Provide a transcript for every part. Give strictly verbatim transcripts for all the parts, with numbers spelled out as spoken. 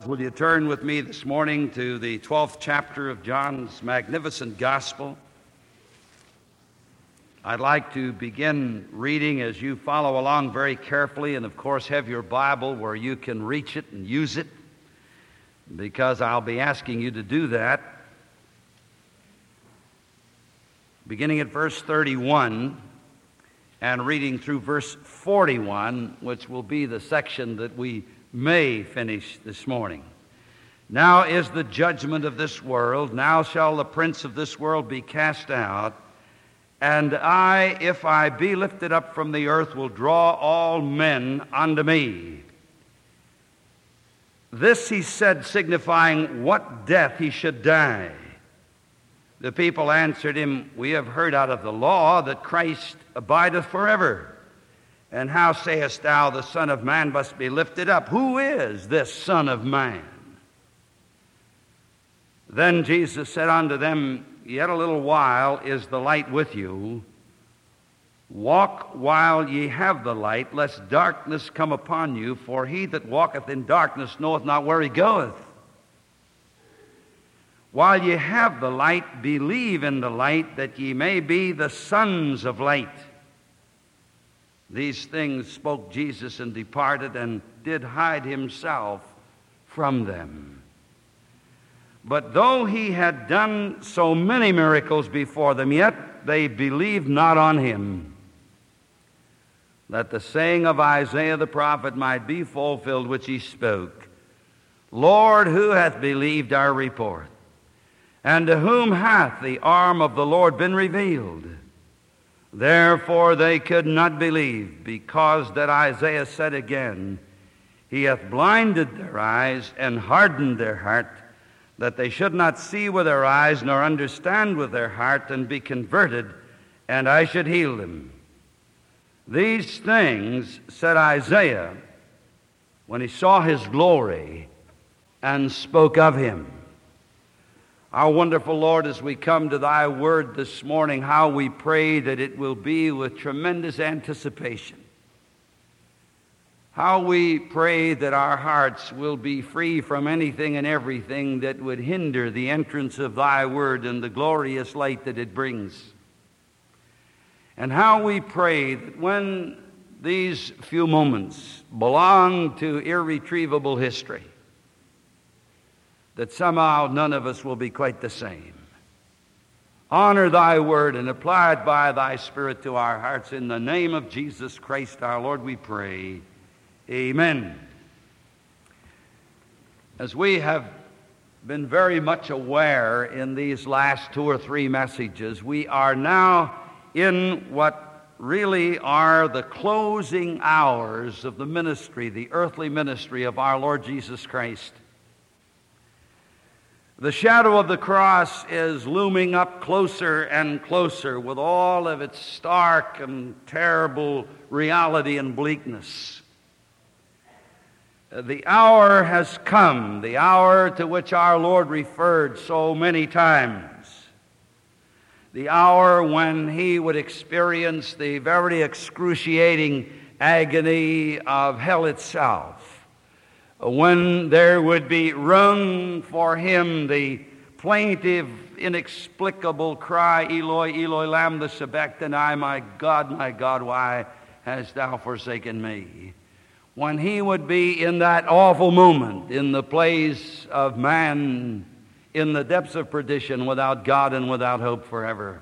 Will you turn with me this morning to the twelfth chapter of John's magnificent gospel? I'd like to begin reading as you follow along very carefully, and of course have your Bible where you can reach it and use it, because I'll be asking you to do that. Beginning at verse thirty-one and reading through verse forty-one, which will be the section that we may finish this morning. Now is the judgment of this world. Now shall the prince of this world be cast out. And I, if I be lifted up from the earth, will draw all men unto me. This he said, signifying what death he should die. The people answered him, We have heard out of the law that Christ abideth forever. And how sayest thou, the Son of Man must be lifted up? Who is this Son of Man? Then Jesus said unto them, Yet a little while is the light with you. Walk while ye have the light, lest darkness come upon you. For he that walketh in darkness knoweth not where he goeth. While ye have the light, believe in the light, that ye may be the sons of light. These things spoke Jesus, and departed, and did hide himself from them. But though he had done so many miracles before them, yet they believed not on him, that the saying of Isaiah the prophet might be fulfilled, which he spoke, Lord, who hath believed our report? And to whom hath the arm of the Lord been revealed? Therefore they could not believe, because that Isaiah said again, He hath blinded their eyes and hardened their heart, that they should not see with their eyes, nor understand with their heart, and be converted, and I should heal them. These things said Isaiah when he saw his glory and spoke of him. Our wonderful Lord, as we come to thy word this morning, how we pray that it will be with tremendous anticipation. How we pray that our hearts will be free from anything and everything that would hinder the entrance of thy word and the glorious light that it brings. And how we pray that when these few moments belong to irretrievable history, that somehow none of us will be quite the same. Honor thy word and apply it by thy Spirit to our hearts. In the name of Jesus Christ our Lord we pray. Amen. As we have been very much aware in these last two or three messages, we are now in what really are the closing hours of the ministry, the earthly ministry of our Lord Jesus Christ. The shadow of the cross is looming up closer and closer with all of its stark and terrible reality and bleakness. The hour has come, the hour to which our Lord referred so many times. The hour when he would experience the very excruciating agony of hell itself. When there would be wrung for him the plaintive, inexplicable cry, Eloi, Eloi, lama sabachthani, my God, my God, why hast thou forsaken me? When he would be in that awful moment, in the place of man, in the depths of perdition, without God and without hope forever.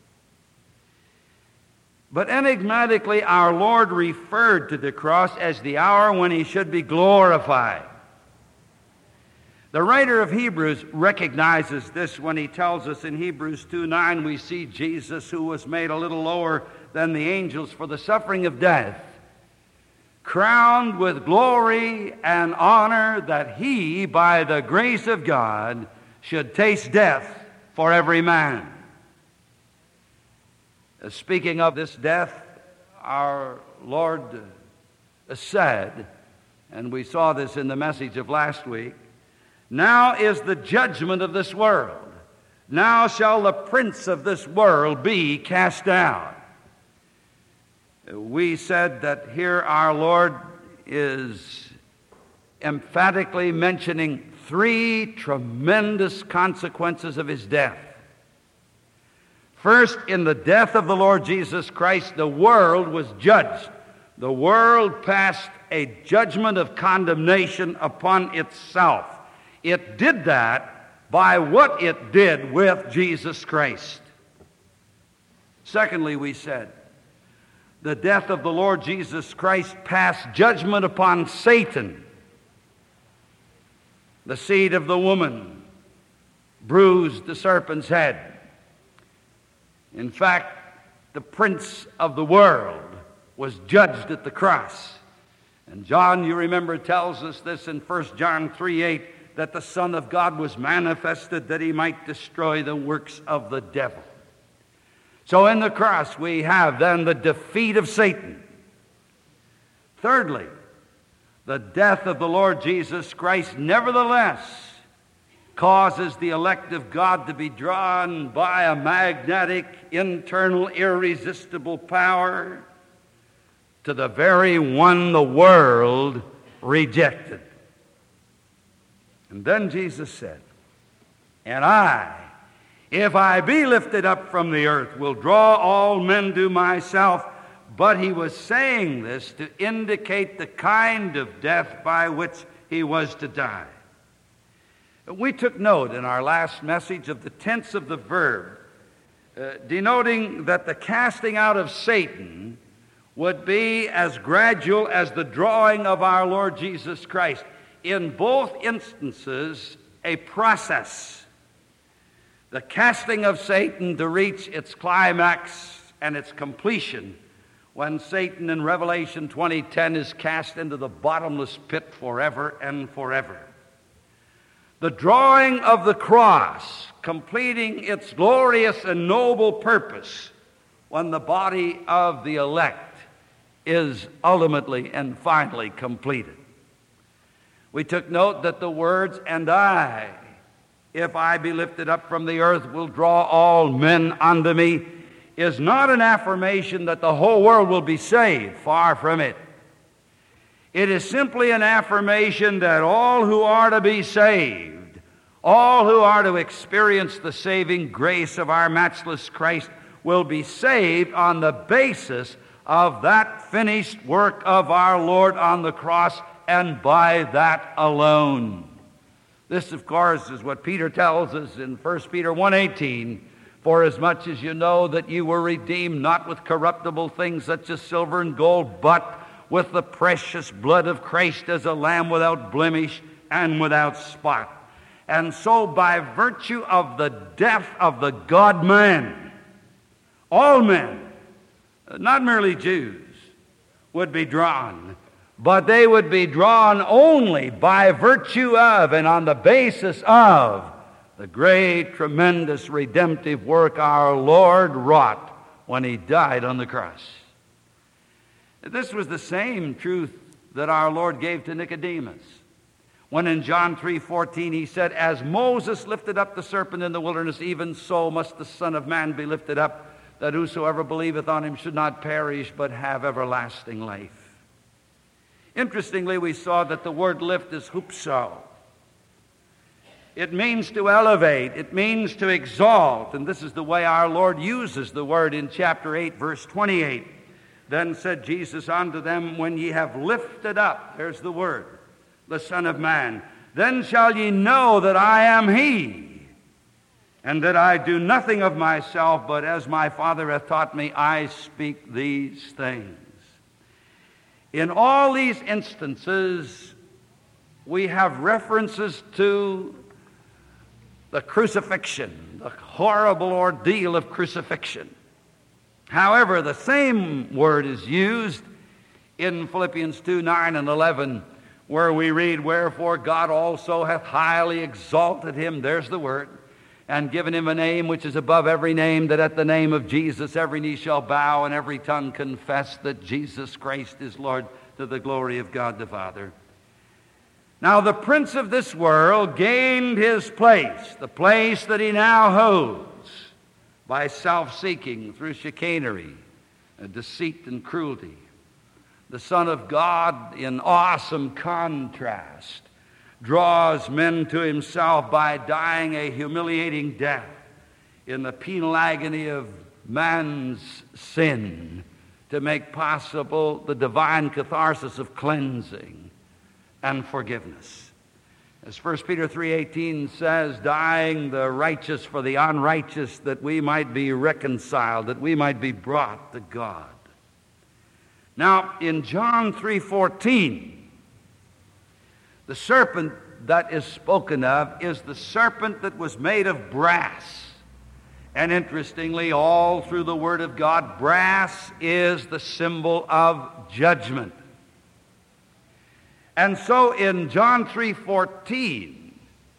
But enigmatically, our Lord referred to the cross as the hour when he should be glorified. The writer of Hebrews recognizes this when he tells us in Hebrews two nine, we see Jesus, who was made a little lower than the angels for the suffering of death, crowned with glory and honor, that he, by the grace of God, should taste death for every man. Speaking of this death, our Lord said, and we saw this in the message of last week, now is the judgment of this world. Now shall the prince of this world be cast out. We said that here our Lord is emphatically mentioning three tremendous consequences of his death. First, in the death of the Lord Jesus Christ, the world was judged. The world passed a judgment of condemnation upon itself. It did that by what it did with Jesus Christ. Secondly, we said, the death of the Lord Jesus Christ passed judgment upon Satan. The seed of the woman bruised the serpent's head. In fact, the prince of the world was judged at the cross. And John, you remember, tells us this in First John three eight, that the Son of God was manifested that he might destroy the works of the devil. So in the cross we have then the defeat of Satan. Thirdly, the death of the Lord Jesus Christ nevertheless causes the elect of God to be drawn by a magnetic, internal, irresistible power to the very one the world rejected. And then Jesus said, "And I, if I be lifted up from the earth, will draw all men to myself." But he was saying this to indicate the kind of death by which he was to die. We took note in our last message of the tense of the verb, uh, denoting that the casting out of Satan would be as gradual as the drawing of our Lord Jesus Christ. In both instances, a process. The casting of Satan to reach its climax and its completion when Satan in Revelation twenty ten is cast into the bottomless pit forever and forever. The drawing of the cross, completing its glorious and noble purpose when the body of the elect is ultimately and finally completed. We took note that the words, "And I, if I be lifted up from the earth, will draw all men unto me," is not an affirmation that the whole world will be saved. Far from it. It is simply an affirmation that all who are to be saved, all who are to experience the saving grace of our matchless Christ, will be saved on the basis of that finished work of our Lord on the cross, and by that alone. This, of course, is what Peter tells us in First Peter one eighteen, "For as much as you know that you were redeemed not with corruptible things such as silver and gold, but with the precious blood of Christ as a lamb without blemish and without spot." And so by virtue of the death of the God-man, all men, not merely Jews, would be drawn, but they would be drawn only by virtue of and on the basis of the great, tremendous redemptive work our Lord wrought when he died on the cross. This was the same truth that our Lord gave to Nicodemus when in John three fourteen he said, "As Moses lifted up the serpent in the wilderness, even so must the Son of Man be lifted up, that whosoever believeth on him should not perish, but have everlasting life." Interestingly, we saw that the word lift is hupso. It means to elevate. It means to exalt. And this is the way our Lord uses the word in chapter eight, verse twenty-eight. "Then said Jesus unto them, When ye have lifted up," there's the word, "the Son of Man, then shall ye know that I am he, and that I do nothing of myself, but as my Father hath taught me, I speak these things." In all these instances, we have references to the crucifixion, the horrible ordeal of crucifixion. However, the same word is used in Philippians two, nine and eleven, where we read, "Wherefore God also hath highly exalted him," there's the word, "and given him a name which is above every name, that at the name of Jesus every knee shall bow and every tongue confess that Jesus Christ is Lord, to the glory of God the Father." Now the prince of this world gained his place, the place that he now holds, by self-seeking through chicanery, deceit, and cruelty. The Son of God, in awesome contrast, draws men to himself by dying a humiliating death in the penal agony of man's sin to make possible the divine catharsis of cleansing and forgiveness. As First Peter three eighteen says, dying the righteous for the unrighteous, that we might be reconciled, that we might be brought to God. Now, in John three fourteen, the serpent that is spoken of is the serpent that was made of brass. And interestingly, all through the Word of God, brass is the symbol of judgment. And so in John three fourteen,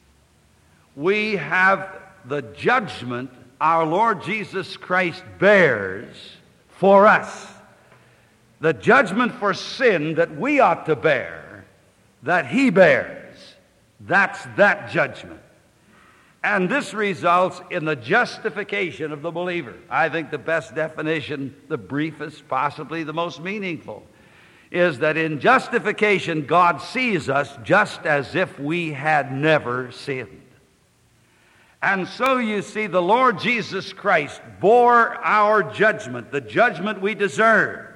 we have the judgment our Lord Jesus Christ bears for us. The judgment for sin that we ought to bear, that He bears. That's that judgment. And this results in the justification of the believer. I think the best definition, the briefest, possibly the most meaningful, is that in justification, God sees us just as if we had never sinned. And so you see, the Lord Jesus Christ bore our judgment, the judgment we deserved.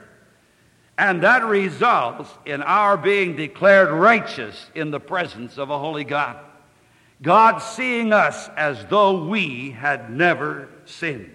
And that results in our being declared righteous in the presence of a holy God. God seeing us as though we had never sinned.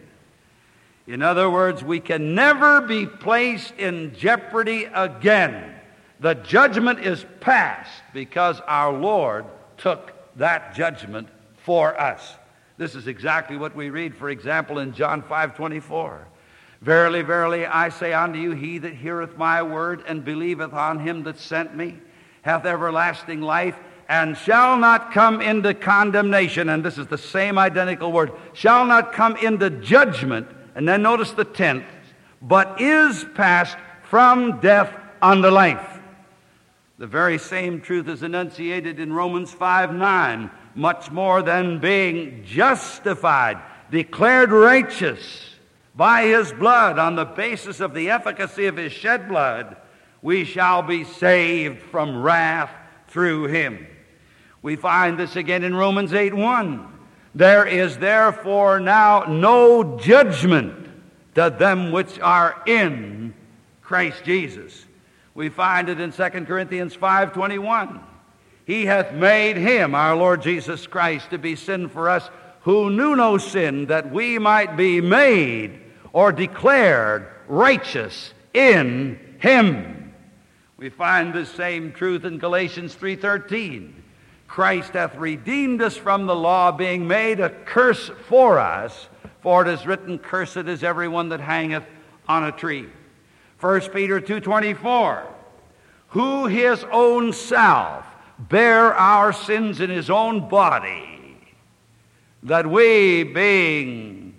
In other words, we can never be placed in jeopardy again. The judgment is past because our Lord took that judgment for us. This is exactly what we read, for example, in John five twenty-four. Verily, verily, I say unto you, he that heareth my word and believeth on him that sent me hath everlasting life, and shall not come into condemnation. And this is the same identical word. Shall not come into judgment. And then notice the tenth. But is passed from death unto life. The very same truth is enunciated in Romans five nine. Much more than being justified, declared righteous by His blood, on the basis of the efficacy of His shed blood, we shall be saved from wrath through Him. We find this again in Romans eight one. There is therefore now no judgment to them which are in Christ Jesus. We find it in Second Corinthians five twenty-one. He hath made Him, our Lord Jesus Christ, to be sin for us, who knew no sin, that we might be made or declared righteous in Him. We find the same truth in Galatians three thirteen. Christ hath redeemed us from the law, being made a curse for us, for it is written, cursed is everyone that hangeth on a tree. First Peter two twenty-four, who His own self bare our sins in His own body, that we, being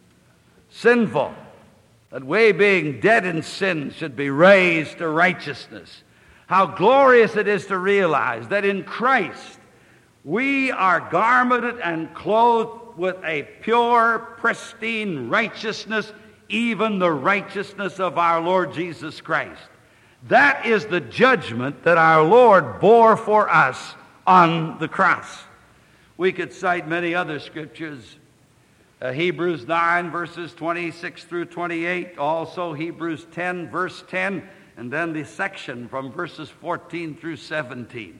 sinful, that we, being dead in sin, should be raised to righteousness. How glorious it is to realize that in Christ we are garmented and clothed with a pure, pristine righteousness, even the righteousness of our Lord Jesus Christ. That is the judgment that our Lord bore for us on the cross. We could cite many other scriptures. Uh, Hebrews nine, verses twenty-six through twenty-eight. Also Hebrews ten, verse ten. And then the section from verses fourteen through seventeen.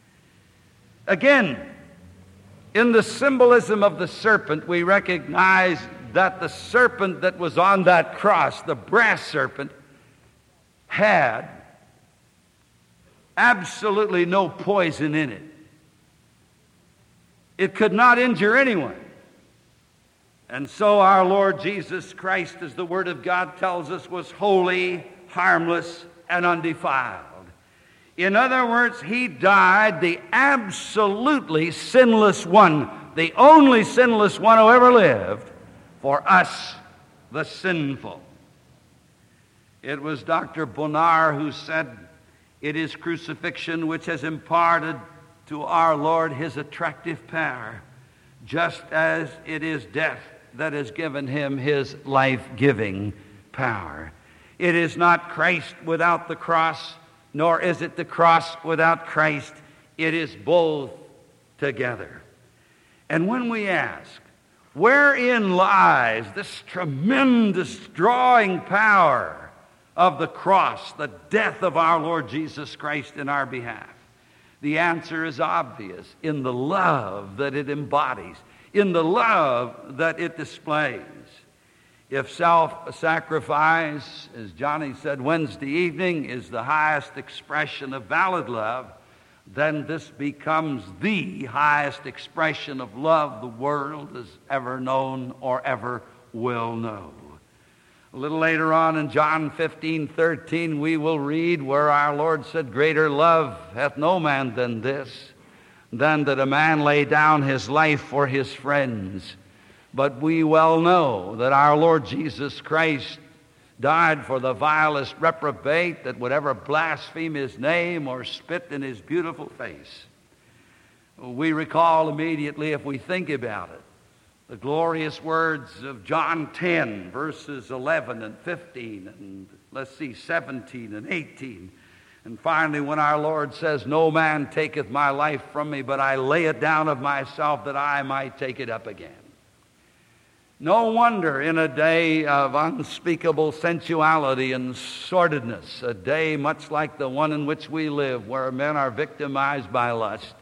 Again, in the symbolism of the serpent, we recognize that the serpent that was on that cross, the brass serpent, had absolutely no poison in it. It could not injure anyone. And so our Lord Jesus Christ, as the Word of God tells us, was holy, harmless, and undefiled. In other words, He died the absolutely sinless one, the only sinless one who ever lived, for us, the sinful. It was Doctor Bonar who said, it is crucifixion which has imparted to our Lord His attractive power, just as it is death that has given Him His life-giving power. It is not Christ without the cross, nor is it the cross without Christ. It is both together. And when we ask, wherein lies this tremendous drawing power of the cross, the death of our Lord Jesus Christ in our behalf? The answer is obvious: in the love that it embodies, in the love that it displays. If self-sacrifice, as Johnny said Wednesday evening, is the highest expression of valid love, then this becomes the highest expression of love the world has ever known or ever will know. A little later on in John fifteen thirteen, we will read where our Lord said, "Greater love hath no man than this, than that a man lay down his life for his friends." But we well know that our Lord Jesus Christ died for the vilest reprobate that would ever blaspheme his name or spit in his beautiful face. We recall immediately, if we think about it, the glorious words of John ten, verses eleven and fifteen, and let's see, seventeen and eighteen. And finally, when our Lord says, "No man taketh my life from me, but I lay it down of myself that I might take it up again." No wonder in a day of unspeakable sensuality and sordidness, a day much like the one in which we live, where men are victimized by lust,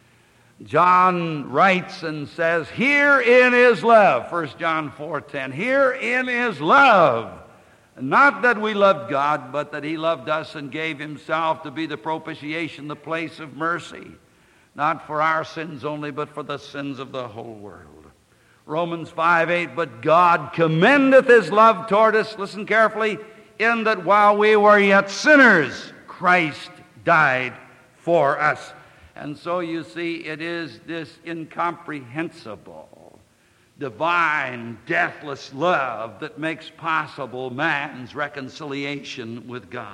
John writes and says, "Herein is love," First John four ten. "Herein is love, not that we loved God, but that he loved us and gave himself to be the propitiation, the place of mercy, not for our sins only, but for the sins of the whole world." Romans five eight, "But God commendeth his love toward us," listen carefully, "in that while we were yet sinners, Christ died for us." And so you see, it is this incomprehensible, divine, deathless love that makes possible man's reconciliation with God.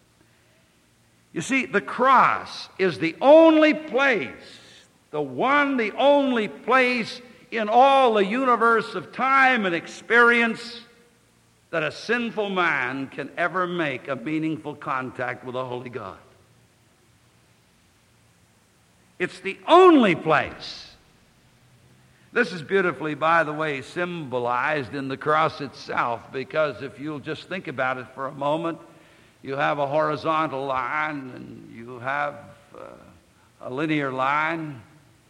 You see, the cross is the only place, the one, the only place in all the universe of time and experience that a sinful man can ever make a meaningful contact with a holy God. It's the only place. This is beautifully, by the way, symbolized in the cross itself, because if you'll just think about it for a moment, you have a horizontal line and you have uh, a linear line,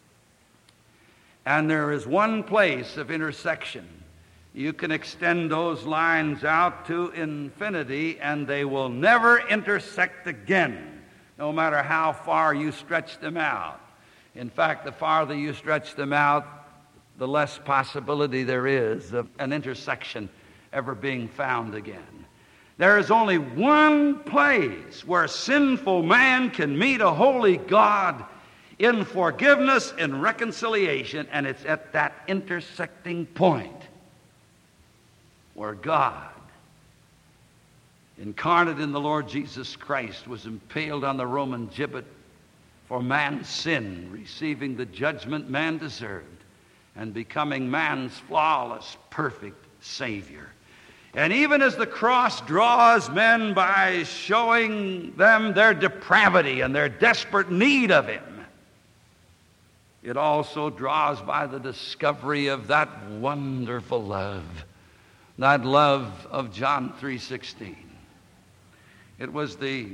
and there is one place of intersection. You can extend those lines out to infinity, and they will never intersect again, no matter how far you stretch them out. In fact, the farther you stretch them out, the less possibility there is of an intersection ever being found again. There is only one place where sinful man can meet a holy God in forgiveness and reconciliation, and it's at that intersecting point where God, incarnate in the Lord Jesus Christ, was impaled on the Roman gibbet for man's sin, receiving the judgment man deserved, and becoming man's flawless, perfect Savior. And even as the cross draws men by showing them their depravity and their desperate need of him, it also draws by the discovery of that wonderful love, that love of John three sixteen. It was the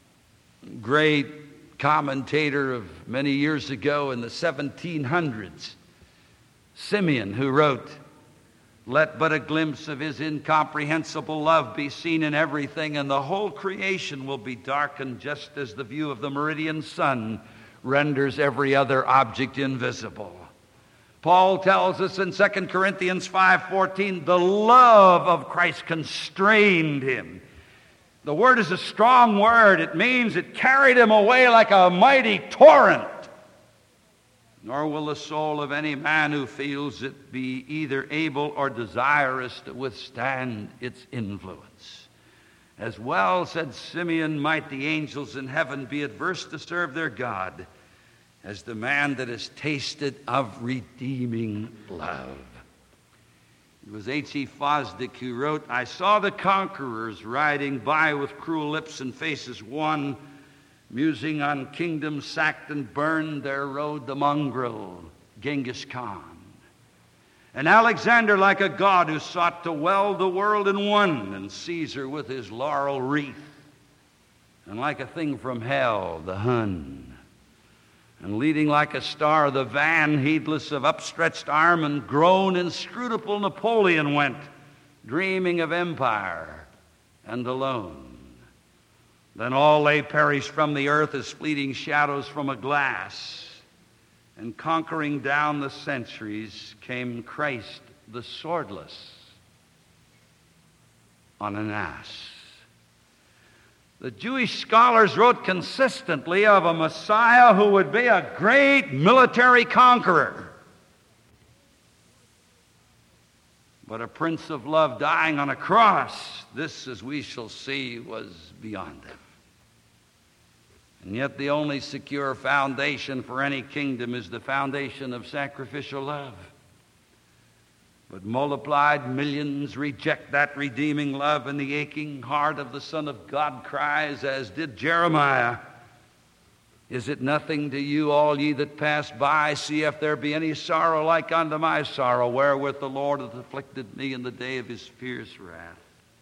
great commentator of many years ago in the seventeen hundreds, Simeon, who wrote, "Let but a glimpse of his incomprehensible love be seen in everything, and the whole creation will be darkened just as the view of the meridian sun renders every other object invisible." Paul tells us in Second Corinthians five fourteen, the love of Christ constrained him. The word is a strong word. It means it carried him away like a mighty torrent. Nor will the soul of any man who feels it be either able or desirous to withstand its influence. As well, said Simeon, might the angels in heaven be adverse to serve their God as the man that has tasted of redeeming love. It was H E Fosdick who wrote, "I saw the conquerors riding by with cruel lips and faces wan, musing on kingdoms sacked and burned. There rode the mongrel, Genghis Khan. And Alexander like a god who sought to weld the world in one, and Caesar with his laurel wreath. And like a thing from hell, the Hun. And leading like a star, the van, heedless of upstretched arm and groan, inscrutable Napoleon went, dreaming of empire and alone. Then all lay perished from the earth as fleeting shadows from a glass. And conquering down the centuries came Christ the swordless on an ass." The Jewish scholars wrote consistently of a Messiah who would be a great military conqueror. But a Prince of Love dying on a cross, this, as we shall see, was beyond them. And yet the only secure foundation for any kingdom is the foundation of sacrificial love. But multiplied millions reject that redeeming love, and the aching heart of the Son of God cries, as did Jeremiah, "Is it nothing to you, all ye that pass by? See if there be any sorrow like unto my sorrow, wherewith the Lord hath afflicted me in the day of his fierce wrath."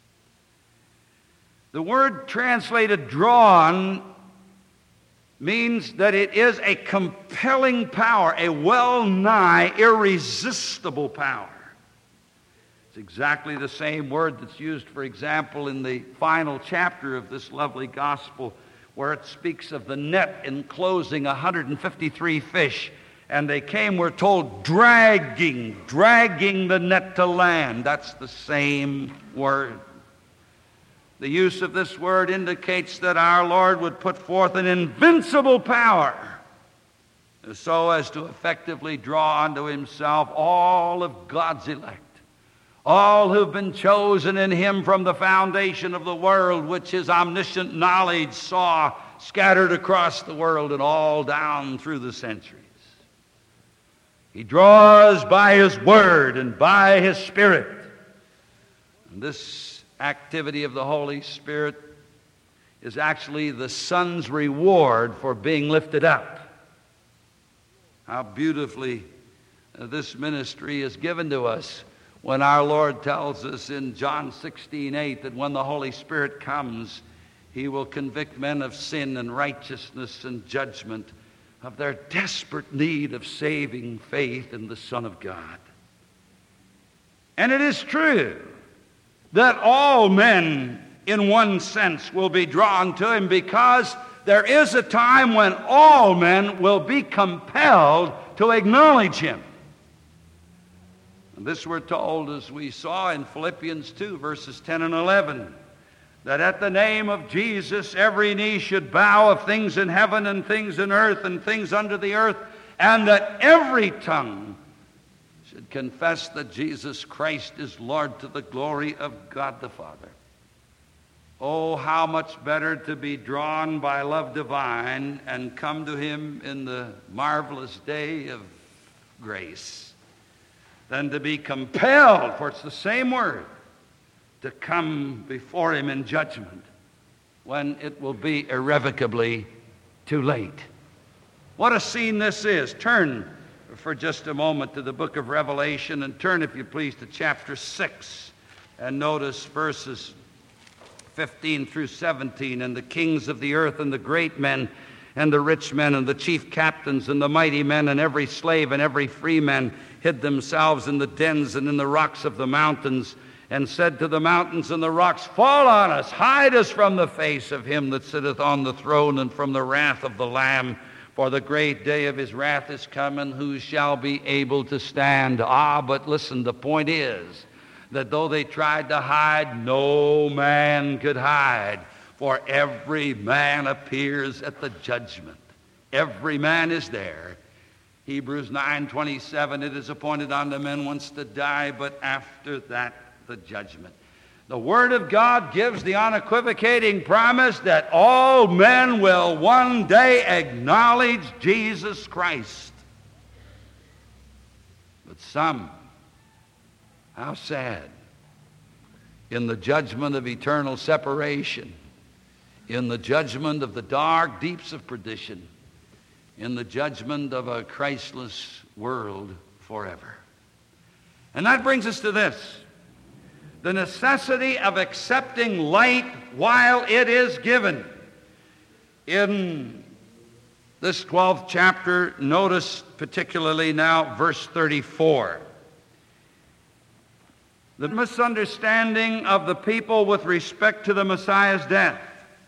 The word translated drawn means that it is a compelling power, a well-nigh irresistible power. It's exactly the same word that's used, for example, in the final chapter of this lovely gospel, where it speaks of the net enclosing one hundred fifty-three fish. And they came, we're told, dragging, dragging the net to land. That's the same word. The use of this word indicates that our Lord would put forth an invincible power so as to effectively draw unto himself all of God's elect, all who've been chosen in him from the foundation of the world, which his omniscient knowledge saw scattered across the world and all down through the centuries. He draws by his word and by his Spirit. And this activity of the Holy Spirit is actually the Son's reward for being lifted up. How beautifully uh, this ministry is given to us when our Lord tells us in John sixteen eight that when the Holy Spirit comes, he will convict men of sin and righteousness and judgment, of their desperate need of saving faith in the Son of God. And it is true that all men, in one sense, will be drawn to him, because there is a time when all men will be compelled to acknowledge him. And this we're told, as we saw in Philippians two, verses ten and eleven, that at the name of Jesus every knee should bow, of things in heaven and things in earth and things under the earth, and that every tongue should confess that Jesus Christ is Lord, to the glory of God the Father. Oh, how much better to be drawn by love divine and come to him in the marvelous day of grace than to be compelled, for it's the same word, to come before him in judgment when it will be irrevocably too late. What a scene this is. Turn for just a moment to the book of Revelation, and turn, if you please, to chapter six, and notice verses fifteen through seventeen. "And the kings of the earth and the great men and the rich men and the chief captains and the mighty men and every slave and every free man hid themselves in the dens and in the rocks of the mountains, and said to the mountains and the rocks, Fall on us, hide us from the face of him that sitteth on the throne and from the wrath of the Lamb. For the great day of his wrath is come, and who shall be able to stand?" Ah, but listen, the point is that though they tried to hide, no man could hide. For every man appears at the judgment. Every man is there. Hebrews nine twenty-seven, "It is appointed unto men once to die, but after that the judgment." The Word of God gives the unequivocating promise that all men will one day acknowledge Jesus Christ. But some How sad. In the judgment of eternal separation, in the judgment of the dark deeps of perdition, in the judgment of a Christless world forever. And that brings us to this: the necessity of accepting light while it is given. In this twelfth chapter, notice particularly now verse thirty-four. The misunderstanding of the people with respect to the Messiah's death.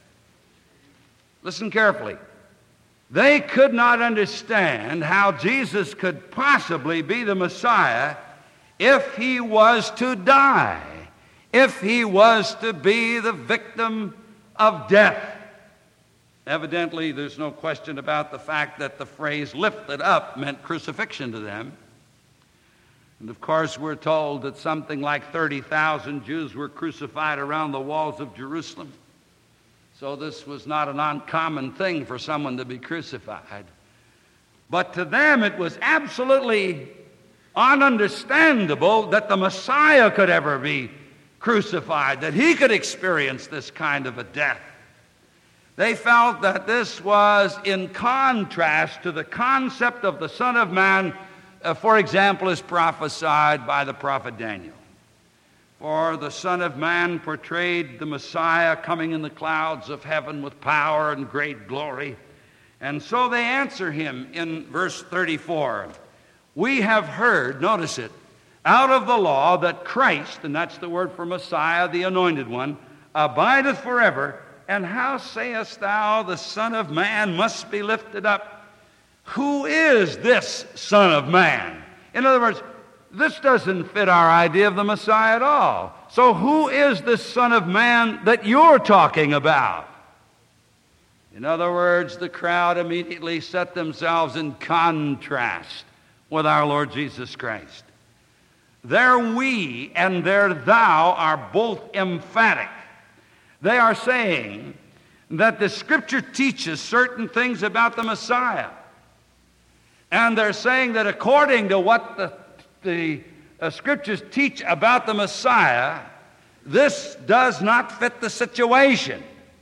Listen carefully. They could not understand how Jesus could possibly be the Messiah if he was to die, if he was to be the victim of death. Evidently, there's no question about the fact that the phrase lifted up meant crucifixion to them. And of course, we're told that something like thirty thousand Jews were crucified around the walls of Jerusalem. So this was not an uncommon thing for someone to be crucified. But to them, it was absolutely ununderstandable that the Messiah could ever be crucified, that he could experience this kind of a death. They felt that this was in contrast to the concept of the Son of Man, uh, for example, as prophesied by the prophet Daniel. For the Son of Man portrayed the Messiah coming in the clouds of heaven with power and great glory. And so they answer him in verse thirty-four. We have heard, notice it, out of the law that Christ, and that's the word for Messiah, the anointed one, abideth forever. And how sayest thou the Son of Man must be lifted up? Who is this Son of Man? In other words, this doesn't fit our idea of the Messiah at all. So who is this Son of Man that you're talking about? In other words, the crowd immediately set themselves in contrast with our Lord Jesus Christ. Their we and their thou are both emphatic. They are saying that the Scripture teaches certain things about the Messiah. And they're saying that according to what the, the uh, Scriptures teach about the Messiah, this does not fit the situation.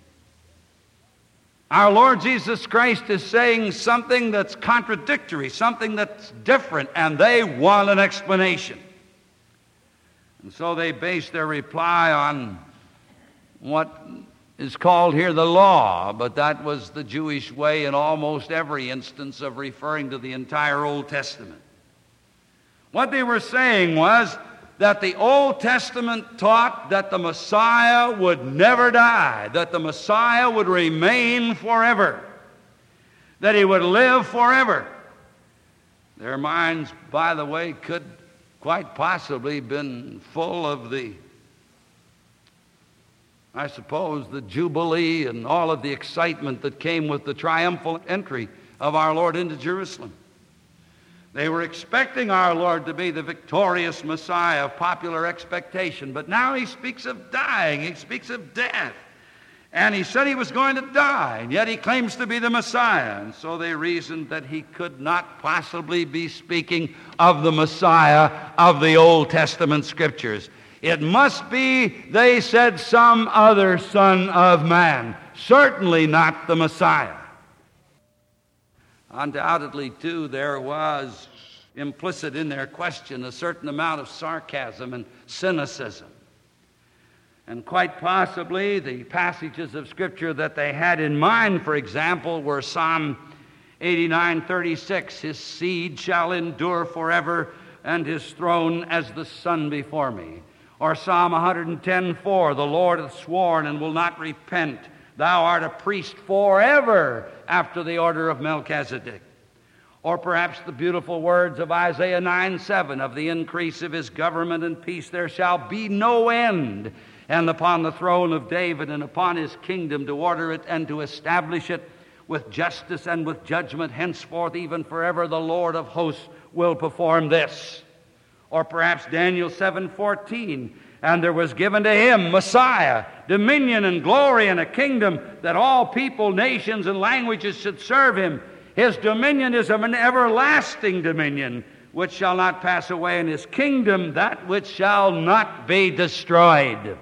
Our Lord Jesus Christ is saying something that's contradictory, something that's different, and they want an explanation. And so they base their reply on what is called here the law, but that was the Jewish way in almost every instance of referring to the entire Old Testament. What they were saying was that the Old Testament taught that the Messiah would never die, that the Messiah would remain forever, that he would live forever. Their minds, by the way, could quite possibly have been full of the I suppose, the Jubilee and all of the excitement that came with the triumphal entry of our Lord into Jerusalem. They were expecting our Lord to be the victorious Messiah of popular expectation, but now he speaks of dying, he speaks of death. And he said he was going to die, and yet he claims to be the Messiah. And so they reasoned that he could not possibly be speaking of the Messiah of the Old Testament Scriptures. It must be, they said, some other Son of Man, certainly not the Messiah. Undoubtedly, too, there was implicit in their question a certain amount of sarcasm and cynicism. And quite possibly the passages of Scripture that they had in mind, for example, were Psalm eighty-nine thirty-six, his seed shall endure forever, and his throne as the sun before me. Or Psalm one ten four, the Lord hath sworn and will not repent. Thou art a priest forever after the order of Melchizedek. Or perhaps the beautiful words of Isaiah nine seven, of the increase of his government and peace there shall be no end. And upon the throne of David and upon his kingdom to order it and to establish it with justice and with judgment henceforth even forever the Lord of hosts will perform this. Or perhaps Daniel seven fourteen, and there was given to him, Messiah, dominion and glory and a kingdom that all people, nations, and languages should serve him. His dominion is of an everlasting dominion which shall not pass away, and his kingdom that which shall not be destroyed.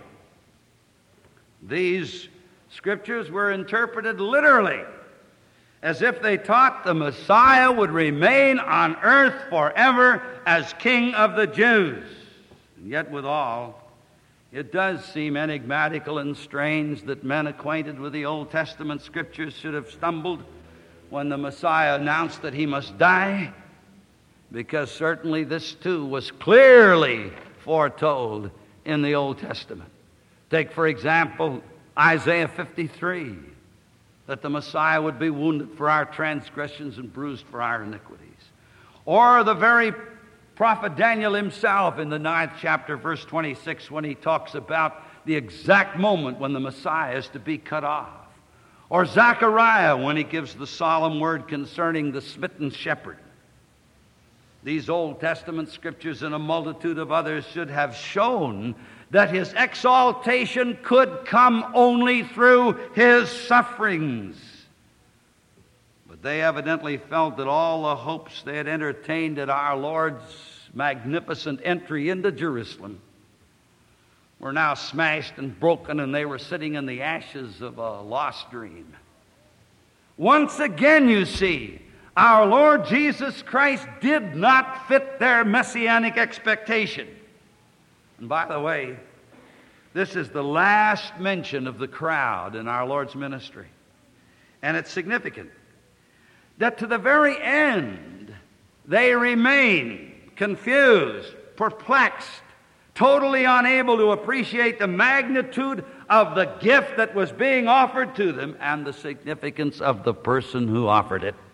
These scriptures were interpreted literally, as if they taught the Messiah would remain on earth forever as King of the Jews. And yet withal, it does seem enigmatical and strange that men acquainted with the Old Testament scriptures should have stumbled when the Messiah announced that he must die, because certainly this too was clearly foretold in the Old Testament. Take, for example, Isaiah fifty-three, that the Messiah would be wounded for our transgressions and bruised for our iniquities. Or the very prophet Daniel himself in the ninth chapter, verse twenty-six, when he talks about the exact moment when the Messiah is to be cut off. Or Zechariah when he gives the solemn word concerning the smitten shepherd. These Old Testament scriptures and a multitude of others should have shown that his exaltation could come only through his sufferings. But they evidently felt that all the hopes they had entertained at our Lord's magnificent entry into Jerusalem were now smashed and broken, and they were sitting in the ashes of a lost dream. Once again, you see, our Lord Jesus Christ did not fit their messianic expectation. And by the way, this is the last mention of the crowd in our Lord's ministry. And it's significant that to the very end, they remain confused, perplexed, totally unable to appreciate the magnitude of the gift that was being offered to them and the significance of the person who offered it.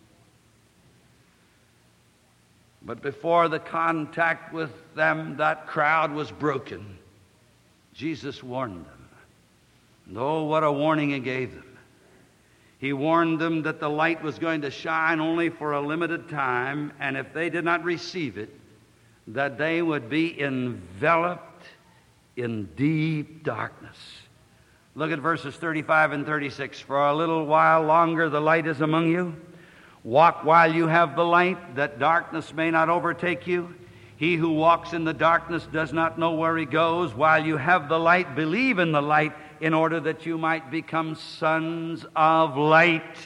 But before the contact with them, that crowd was broken. Jesus warned them. And oh, what a warning he gave them. He warned them that the light was going to shine only for a limited time, and if they did not receive it, that they would be enveloped in deep darkness. Look at verses thirty-five and thirty-six. For a little while longer the light is among you. Walk while you have the light, that darkness may not overtake you. He who walks in the darkness does not know where he goes. While you have the light, believe in the light, in order that you might become sons of light.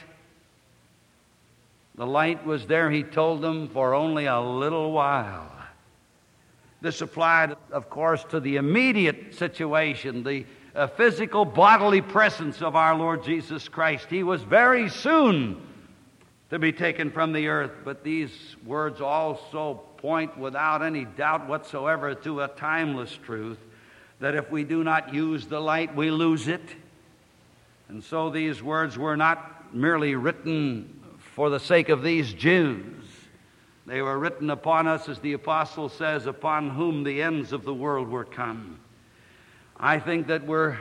The light was there, he told them, for only a little while. This applied, of course, to the immediate situation, the uh, physical bodily presence of our Lord Jesus Christ. He was very soon to be taken from the earth, but these words also point without any doubt whatsoever to a timeless truth, that if we do not use the light, we lose it. And so these words were not merely written for the sake of these Jews. They were written upon us, as the apostle says, upon whom the ends of the world were come. I think that we're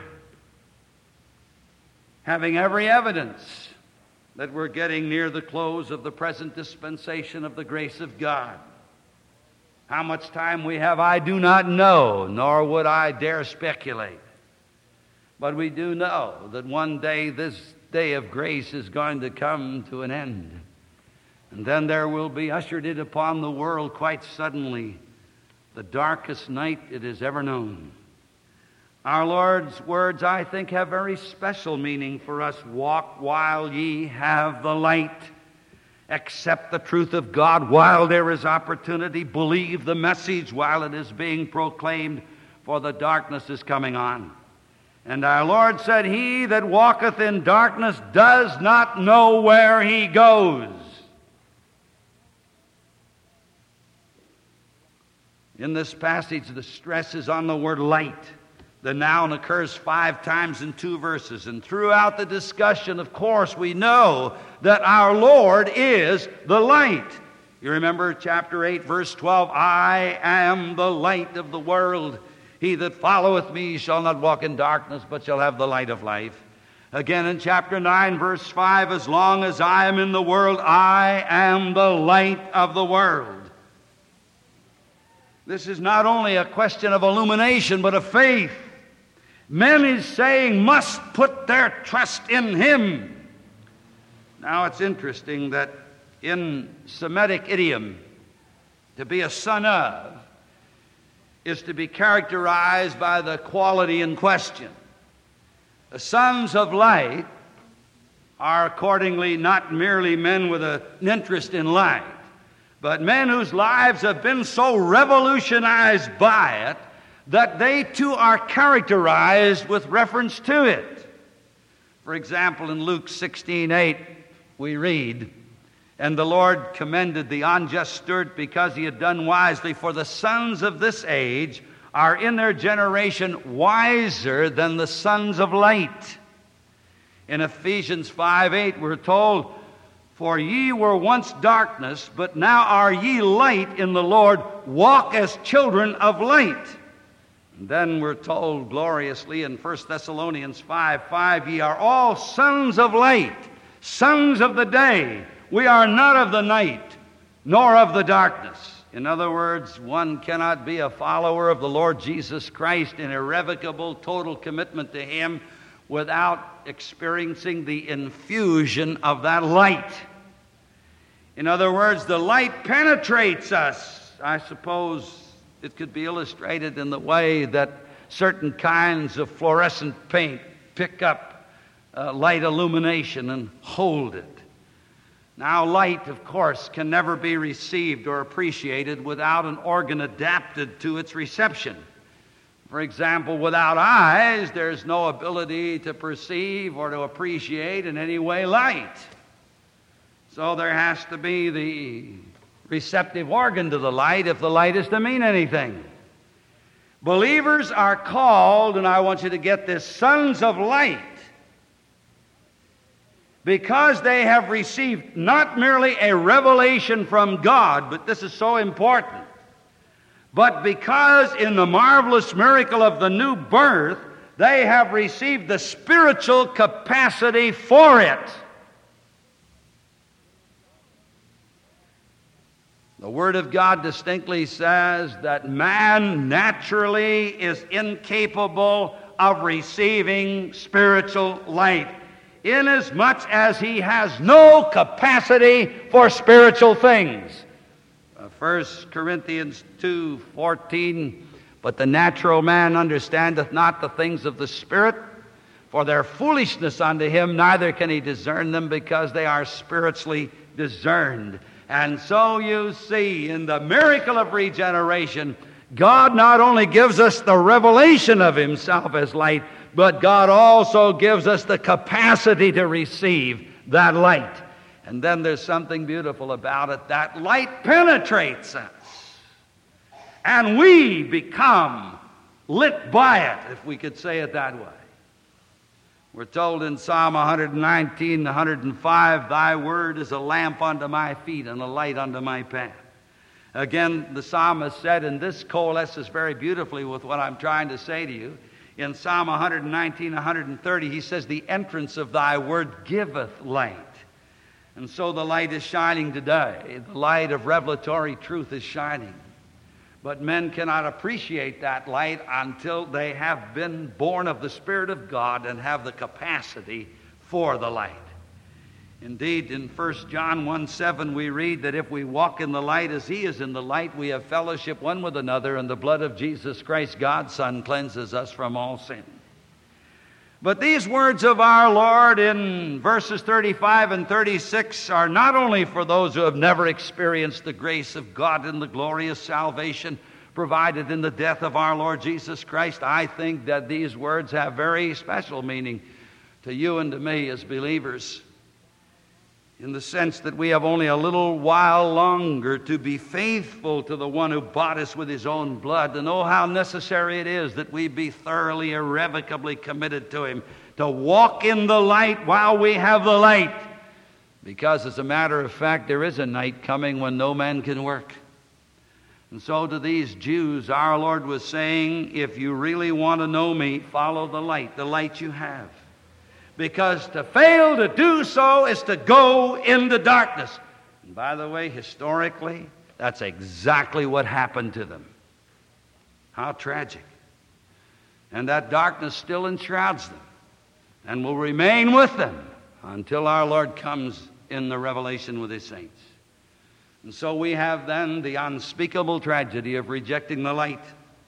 having every evidence that we're getting near the close of the present dispensation of the grace of God. How much time we have, I do not know, nor would I dare speculate. But we do know that one day this day of grace is going to come to an end. And then there will be ushered in upon the world quite suddenly the darkest night it has ever known. Our Lord's words, I think, have very special meaning for us. Walk while ye have the light. Accept the truth of God while there is opportunity. Believe the message while it is being proclaimed, for the darkness is coming on. And our Lord said, he that walketh in darkness does not know where he goes. In this passage, the stress is on the word light. The noun occurs five times in two verses. And throughout the discussion, of course, we know that our Lord is the light. You remember chapter eight, verse twelve, I am the light of the world. He that followeth me shall not walk in darkness, but shall have the light of life. Again in chapter nine, verse five, as long as I am in the world, I am the light of the world. This is not only a question of illumination, but of faith. Men, he's saying, must put their trust in him. Now, it's interesting that in Semitic idiom, To be a son of is to be characterized by the quality in question. The sons of light are accordingly not merely men with an interest in light, but men whose lives have been so revolutionized by it that they too are characterized with reference to it. For example, in Luke sixteen eight, we read, "And the Lord commended the unjust steward because he had done wisely, for the sons of this age are in their generation wiser than the sons of light." In Ephesians five eight, we're told, "For ye were once darkness, but now are ye light in the Lord. Walk as children of light." And then we're told gloriously in First Thessalonians five five, "Ye are all sons of light, sons of the day. We are not of the night, nor of the darkness." In other words, one cannot be a follower of the Lord Jesus Christ in irrevocable, total commitment to Him without experiencing the infusion of that light. In other words, the light penetrates us. I suppose it could be illustrated in the way that certain kinds of fluorescent paint pick up uh, light illumination and hold it. Now, light, of course, can never be received or appreciated without an organ adapted to its reception. For example, without eyes, there's no ability to perceive or to appreciate in any way light. So there has to be the receptive organ to the light if the light is to mean anything. Believers are called, and I want you to get this, sons of light, because they have received not merely a revelation from God, but this is so important, but because in the marvelous miracle of the new birth, they have received the spiritual capacity for it. The Word of God distinctly says that man naturally is incapable of receiving spiritual light, inasmuch as he has no capacity for spiritual things. First Corinthians two fourteen, "But the natural man understandeth not the things of the Spirit, for their foolishness unto him, neither can he discern them, because they are spiritually discerned." And so you see, in the miracle of regeneration, God not only gives us the revelation of Himself as light, but God also gives us the capacity to receive that light. And then there's something beautiful about it. That light penetrates us, and we become lit by it, if we could say it that way. We're told in Psalm one nineteen, one oh five, "Thy word is a lamp unto my feet and a light unto my path." Again, the psalmist said, and this coalesces very beautifully with what I'm trying to say to you. In Psalm one nineteen, one thirty, he says, "The entrance of thy word giveth light." And so the light is shining today. The light of revelatory truth is shining. But men cannot appreciate that light until they have been born of the Spirit of God and have the capacity for the light. Indeed, in First John one seven, we read that if we walk in the light as He is in the light, we have fellowship one with another, and the blood of Jesus Christ, God's Son, cleanses us from all sin. But these words of our Lord in verses thirty-five and thirty-six are not only for those who have never experienced the grace of God and the glorious salvation provided in the death of our Lord Jesus Christ. I think that these words have very special meaning to you and to me as believers, in the sense that we have only a little while longer to be faithful to the one who bought us with His own blood. And oh, how necessary it is that we be thoroughly, irrevocably committed to Him, to walk in the light while we have the light. Because as a matter of fact, there is a night coming when no man can work. And so to these Jews, our Lord was saying, if you really want to know me, follow the light, the light you have. Because to fail to do so is to go into darkness. And by the way, historically, that's exactly what happened to them. How tragic. And that darkness still enshrouds them and will remain with them until our Lord comes in the revelation with His saints. And so we have then the unspeakable tragedy of rejecting the light.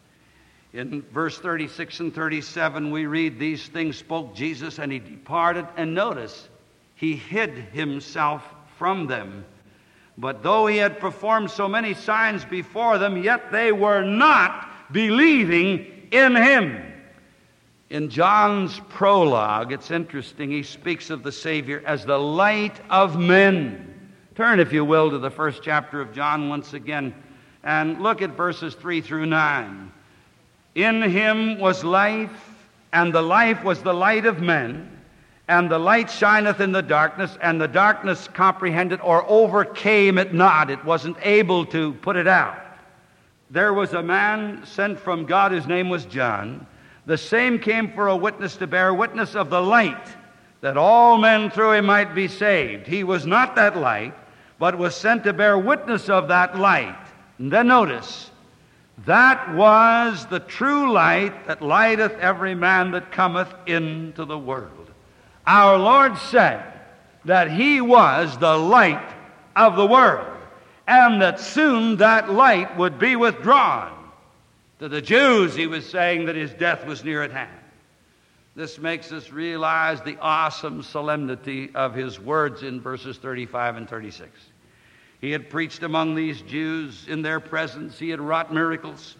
In verse thirty-six and thirty-seven, we read, "These things spoke Jesus, and he departed." And notice, he hid himself from them. But though he had performed so many signs before them, yet they were not believing in him. In John's prologue, it's interesting, he speaks of the Savior as the light of men. Turn, if you will, to the first chapter of John once again, and look at verses three through nine. "In him was life, and the life was the light of men. And the light shineth in the darkness, and the darkness comprehended or overcame it not." It wasn't able to put it out. "There was a man sent from God, whose name was John. The same came for a witness, to bear witness of the light, that all men through him might be saved. He was not that light, but was sent to bear witness of that light." And then notice, "That was the true light that lighteth every man that cometh into the world." Our Lord said that he was the light of the world, and that soon that light would be withdrawn. To the Jews, he was saying that his death was near at hand. This makes us realize the awesome solemnity of his words in verses thirty-five and thirty-six. He had preached among these Jews in their presence. He had wrought miracles.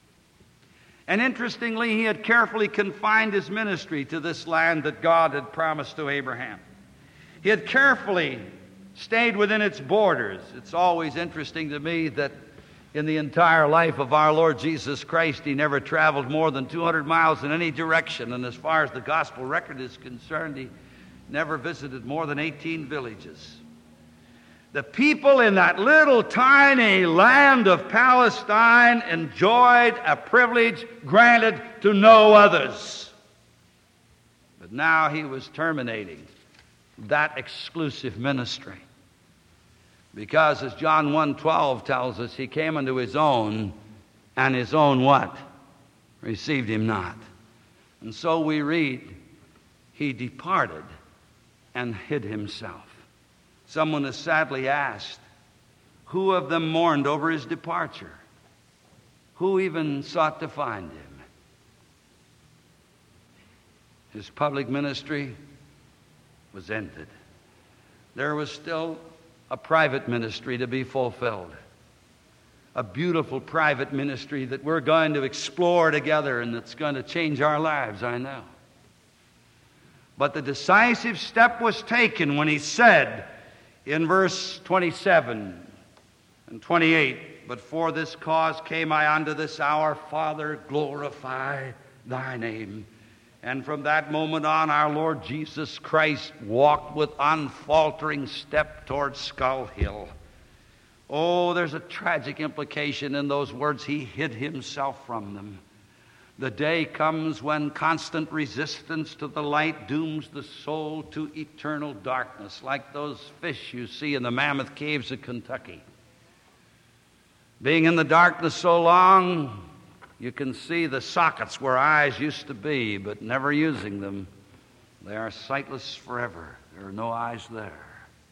And interestingly, he had carefully confined his ministry to this land that God had promised to Abraham. He had carefully stayed within its borders. It's always interesting to me that in the entire life of our Lord Jesus Christ, he never traveled more than two hundred miles in any direction. And as far as the gospel record is concerned, he never visited more than eighteen villages. The people in that little tiny land of Palestine enjoyed a privilege granted to no others. But now he was terminating that exclusive ministry. Because as John one twelve tells us, he came unto his own, and his own what? Received him not. And so we read, he departed and hid himself. Someone has sadly asked, who of them mourned over his departure? Who even sought to find him? His public ministry was ended. There was still a private ministry to be fulfilled. A beautiful private ministry that we're going to explore together and that's going to change our lives, I know. But the decisive step was taken when he said in verse twenty-seven and twenty-eight, "But for this cause came I unto this hour, Father, glorify thy name." And from that moment on, our Lord Jesus Christ walked with unfaltering step towards Skull Hill. Oh, there's a tragic implication in those words. He hid himself from them. The day comes when constant resistance to the light dooms the soul to eternal darkness, like those fish you see in the Mammoth Caves of Kentucky. Being in the darkness so long, you can see the sockets where eyes used to be, but never using them. They are sightless forever. There are no eyes there.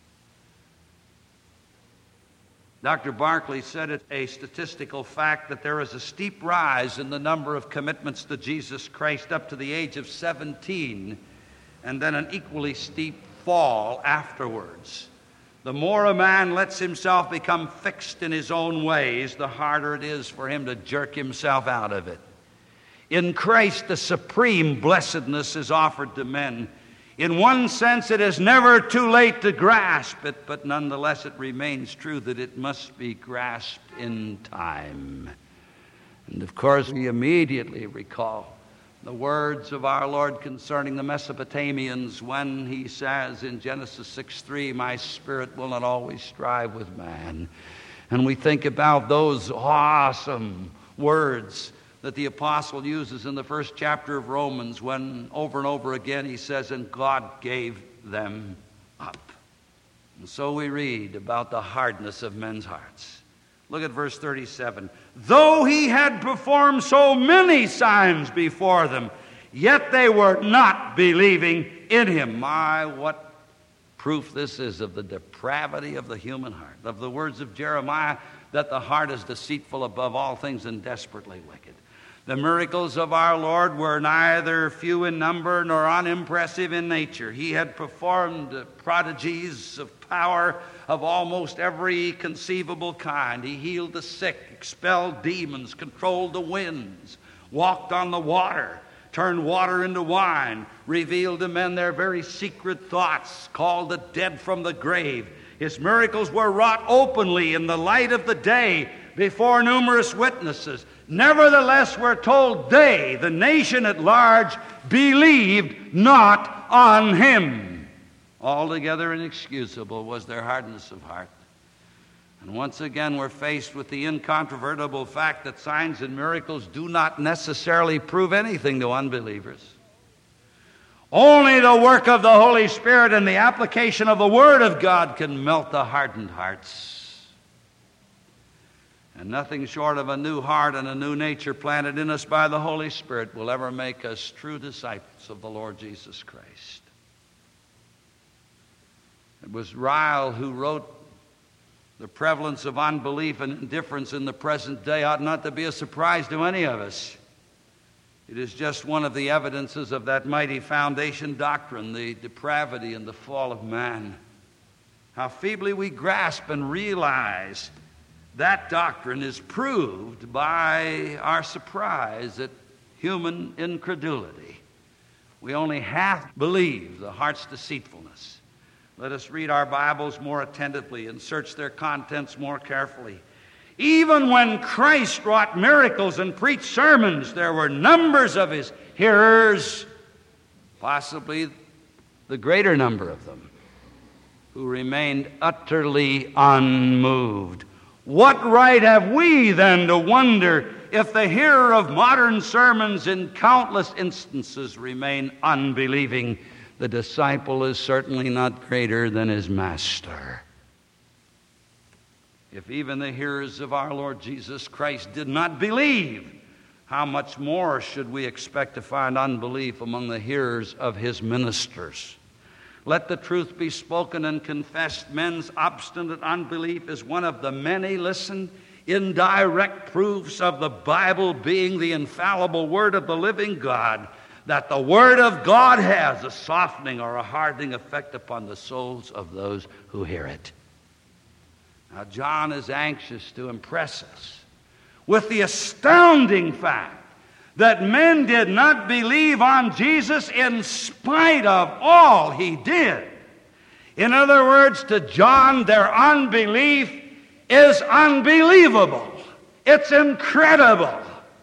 Doctor Barclay said it's a statistical fact that there is a steep rise in the number of commitments to Jesus Christ up to the age of seventeen, and then an equally steep fall afterwards. The more a man lets himself become fixed in his own ways, the harder it is for him to jerk himself out of it. In Christ, the supreme blessedness is offered to men. In one sense, it is never too late to grasp it, but nonetheless it remains true that it must be grasped in time. And of course, we immediately recall the words of our Lord concerning the Mesopotamians when he says in Genesis six three, "My spirit will not always strive with man." And we think about those awesome words that the apostle uses in the first chapter of Romans when over and over again he says, "And God gave them up." And so we read about the hardness of men's hearts. Look at verse thirty-seven. "Though he had performed so many signs before them, yet they were not believing in him." My, what proof this is of the depravity of the human heart, of the words of Jeremiah, that the heart is deceitful above all things and desperately wicked. The miracles of our Lord were neither few in number nor unimpressive in nature. He had performed prodigies of power of almost every conceivable kind. He healed the sick, expelled demons, controlled the winds, walked on the water, turned water into wine, revealed to men their very secret thoughts, called the dead from the grave. His miracles were wrought openly in the light of the day before numerous witnesses. Nevertheless, we're told they, the nation at large, believed not on him. Altogether inexcusable was their hardness of heart. And once again, we're faced with the incontrovertible fact that signs and miracles do not necessarily prove anything to unbelievers. Only the work of the Holy Spirit and the application of the Word of God can melt the hardened hearts. And nothing short of a new heart and a new nature planted in us by the Holy Spirit will ever make us true disciples of the Lord Jesus Christ. It was Ryle who wrote, "The prevalence of unbelief and indifference in the present day ought not to be a surprise to any of us. It is just one of the evidences of that mighty foundation doctrine, the depravity and the fall of man. How feebly we grasp and realize that doctrine is proved by our surprise at human incredulity. We only half believe the heart's deceitfulness. Let us read our Bibles more attentively and search their contents more carefully. Even when Christ wrought miracles and preached sermons, there were numbers of his hearers, possibly the greater number of them, who remained utterly unmoved. What right have we then to wonder if the hearer of modern sermons in countless instances remain unbelieving? The disciple is certainly not greater than his master. If even the hearers of our Lord Jesus Christ did not believe, how much more should we expect to find unbelief among the hearers of his ministers? Let the truth be spoken and confessed. Men's obstinate unbelief is one of the many, listen, indirect proofs of the Bible being the infallible Word of the living God, that the Word of God has a softening or a hardening effect upon the souls of those who hear it. Now, John is anxious to impress us with the astounding fact that men did not believe on Jesus in spite of all he did. In other words, to John, their unbelief is unbelievable. It's incredible.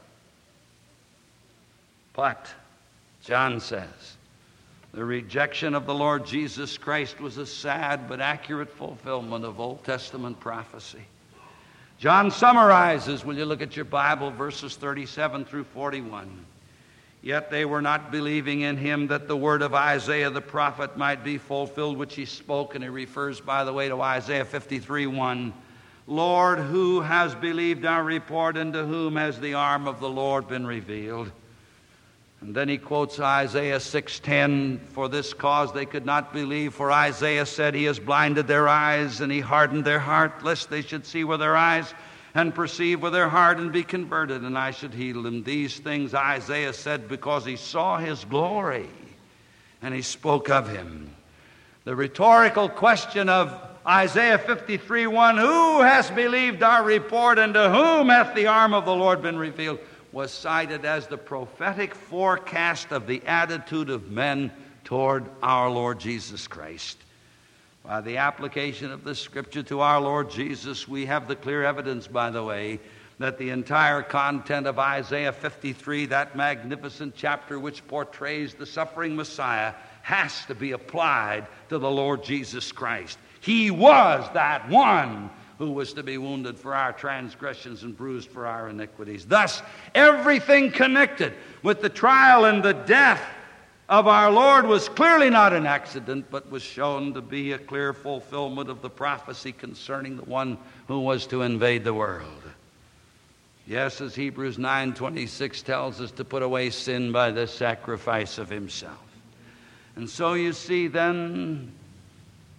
But, John says, the rejection of the Lord Jesus Christ was a sad but accurate fulfillment of Old Testament prophecy. John summarizes, will you look at your Bible, verses thirty-seven through forty-one. Yet they were not believing in him, that the word of Isaiah the prophet might be fulfilled, which he spoke. And he refers, by the way, to Isaiah fifty-three one. Lord, who has believed our report, and to whom has the arm of the Lord been revealed? And then he quotes Isaiah six ten, for this cause they could not believe, for Isaiah said, he has blinded their eyes, and he hardened their heart, lest they should see with their eyes, and perceive with their heart, and be converted, and I should heal them. These things Isaiah said because he saw his glory, and he spoke of him. The rhetorical question of Isaiah fifty-three one, who has believed our report, and to whom hath the arm of the Lord been revealed, was cited as the prophetic forecast of the attitude of men toward our Lord Jesus Christ. By the application of this scripture to our Lord Jesus, we have the clear evidence, by the way, that the entire content of Isaiah fifty-three, that magnificent chapter which portrays the suffering Messiah, has to be applied to the Lord Jesus Christ. He was that one who was to be wounded for our transgressions and bruised for our iniquities. Thus, everything connected with the trial and the death of our Lord was clearly not an accident, but was shown to be a clear fulfillment of the prophecy concerning the one who was to invade the world. Yes, as Hebrews nine twenty-six tells us, to put away sin by the sacrifice of himself. And so you see then,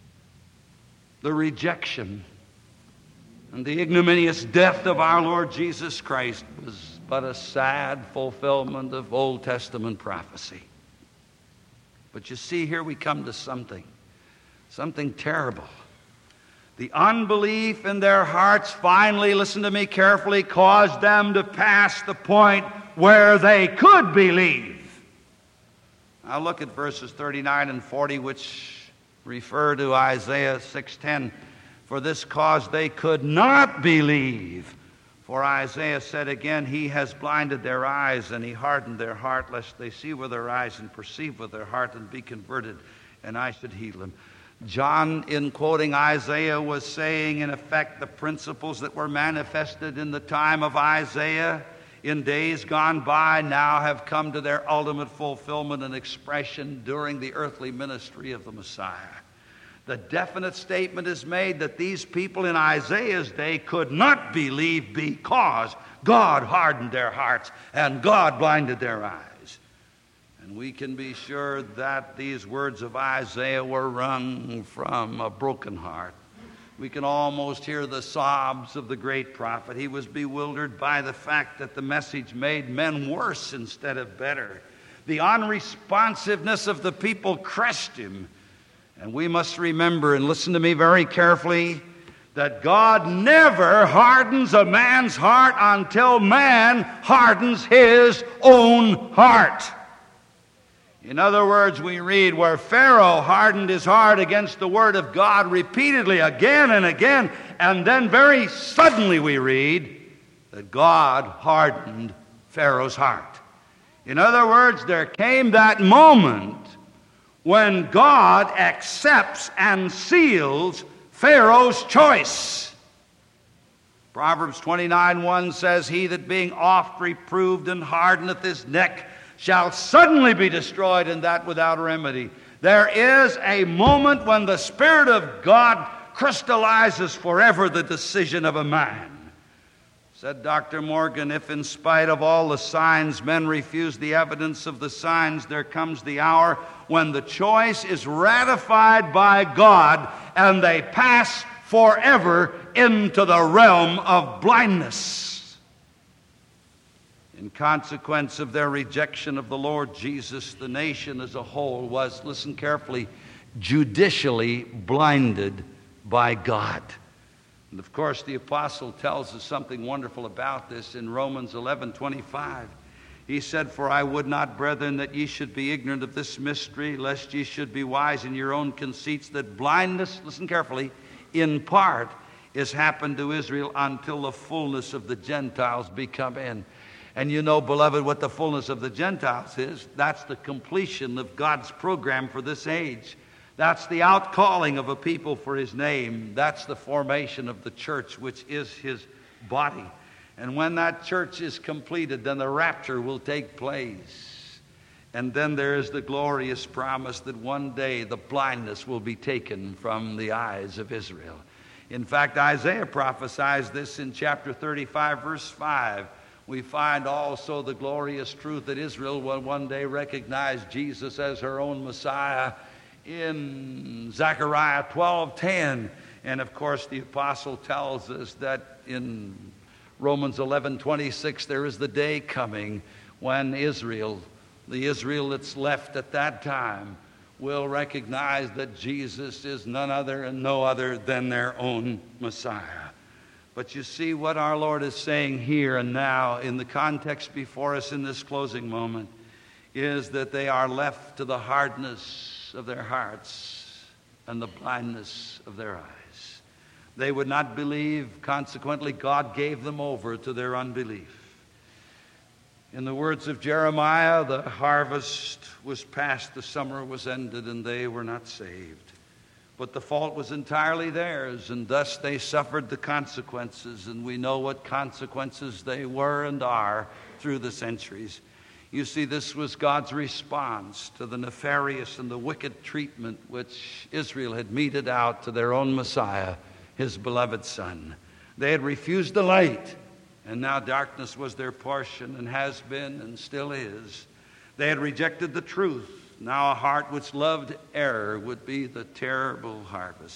the rejection and the ignominious death of our Lord Jesus Christ was but a sad fulfillment of Old Testament prophecy. But you see, here we come to something, something terrible. The unbelief in their hearts finally, listen to me carefully, caused them to pass the point where they could believe. Now look at verses thirty-nine and forty, which refer to Isaiah six ten. For this cause they could not believe. For Isaiah said again, He has blinded their eyes, and He hardened their heart, lest they see with their eyes and perceive with their heart and be converted, and I should heal them. John, in quoting Isaiah, was saying, in effect, the principles that were manifested in the time of Isaiah in days gone by now have come to their ultimate fulfillment and expression during the earthly ministry of the Messiah. The definite statement is made that these people in Isaiah's day could not believe because God hardened their hearts and God blinded their eyes. And we can be sure that these words of Isaiah were wrung from a broken heart. We can almost hear the sobs of the great prophet. He was bewildered by the fact that the message made men worse instead of better. The unresponsiveness of the people crushed him. And we must remember, and listen to me very carefully, that God never hardens a man's heart until man hardens his own heart. In other words, we read where Pharaoh hardened his heart against the word of God repeatedly, again and again, and then very suddenly we read that God hardened Pharaoh's heart. In other words, there came that moment when God accepts and seals Pharaoh's choice. Proverbs twenty-nine one says, He that being oft reproved and hardeneth his neck shall suddenly be destroyed, and that without remedy. There is a moment when the Spirit of God crystallizes forever the decision of a man. Said Doctor Morgan, if in spite of all the signs men refuse the evidence of the signs, there comes the hour when the choice is ratified by God and they pass forever into the realm of blindness. In consequence of their rejection of the Lord Jesus, the nation as a whole was, listen carefully, judicially blinded by God. And of course, the apostle tells us something wonderful about this in Romans eleven twenty-five. He said, For I would not, brethren, that ye should be ignorant of this mystery, lest ye should be wise in your own conceits, that blindness, listen carefully, in part is happened to Israel until the fullness of the Gentiles be come in. And you know, beloved, what the fullness of the Gentiles is. That's the completion of God's program for this age. That's the outcalling of a people for His name. That's the formation of the church, which is His body. And when that church is completed, then the rapture will take place. And then there is the glorious promise that one day the blindness will be taken from the eyes of Israel. In fact, Isaiah prophesies this in chapter thirty-five, verse five. We find also the glorious truth that Israel will one day recognize Jesus as her own Messiah in Zechariah twelve ten. And of course, the apostle tells us that in Romans eleven twenty-six, there is the day coming when Israel, the Israel that's left at that time, will recognize that Jesus is none other and no other than their own Messiah. But you see what our Lord is saying here and now in the context before us in this closing moment is that they are left to the hardness of their hearts and the blindness of their eyes. They would not believe. Consequently, God gave them over to their unbelief. In the words of Jeremiah, the harvest was past, the summer was ended, and they were not saved. But the fault was entirely theirs, and thus they suffered the consequences, and we know what consequences they were and are through the centuries. You see, this was God's response to the nefarious and the wicked treatment which Israel had meted out to their own Messiah, His beloved Son. They had refused the light, and now darkness was their portion and has been and still is. They had rejected the truth. Now a heart which loved error would be the terrible harvest.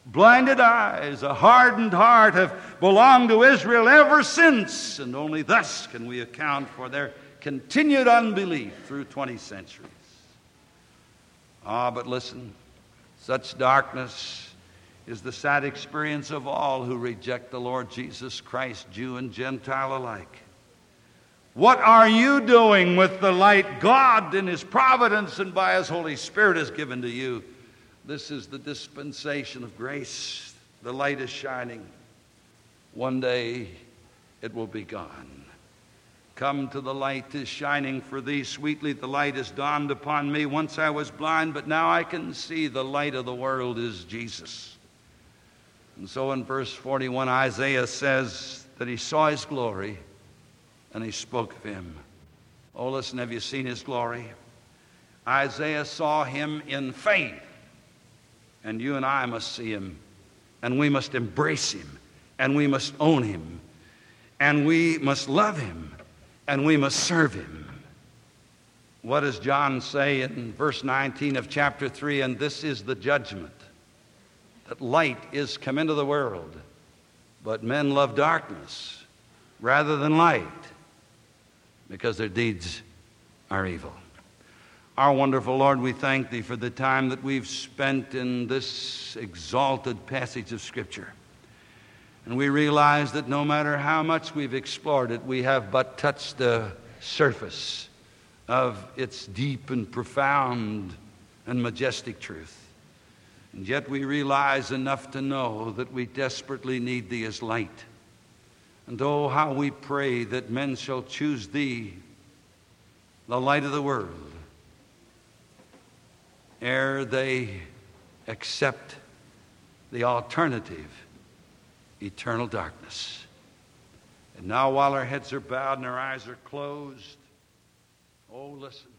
blinded eyes, a hardened heart have belonged to Israel ever since, and only thus can we account for their continued unbelief through twenty centuries. Ah, but listen, such darkness is the sad experience of all who reject the Lord Jesus Christ, Jew and Gentile alike. What are you doing with the light God in His providence and by His Holy Spirit has given to you? This is the dispensation of grace. The light is shining. One day it will be gone. Come to the light is shining for thee sweetly. The light is dawned upon me. Once I was blind, but now I can see. The light of the world is Jesus. And so in verse forty-one, Isaiah says that he saw His glory and he spoke of Him. Oh, listen, have you seen His glory? Isaiah saw Him in faith. And you and I must see Him. And we must embrace Him. And we must own Him. And we must love Him. And we must serve Him. What does John say in verse nineteen of chapter three? And this is the judgment, that light is come into the world, but men love darkness rather than light, because their deeds are evil. Our wonderful Lord, we thank Thee for the time that we've spent in this exalted passage of Scripture. And we realize that no matter how much we've explored it, we have but touched the surface of its deep and profound and majestic truth. And yet we realize enough to know that we desperately need Thee as light. And oh, how we pray that men shall choose Thee, the light of the world, ere they accept the alternative, eternal darkness. And now, while our heads are bowed and our eyes are closed, oh, listen.